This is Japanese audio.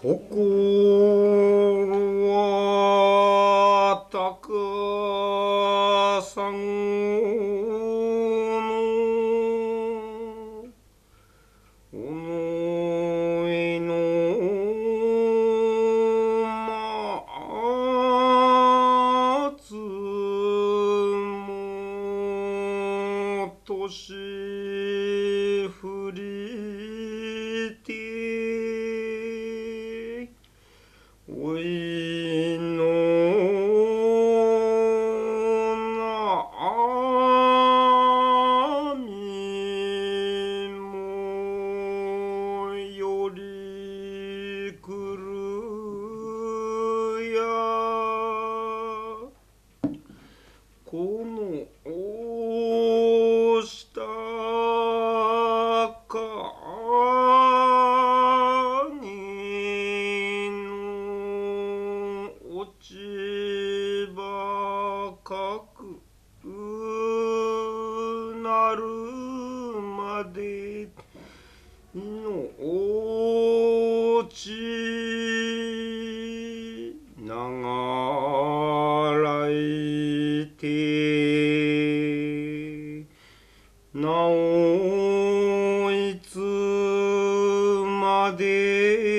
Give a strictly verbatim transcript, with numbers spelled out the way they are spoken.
ところはたくさんのおのいの松も年振りておいのなみもよりくるやこのおしたかにの落ちばかくなるまでの落ちながらいてなおいつまで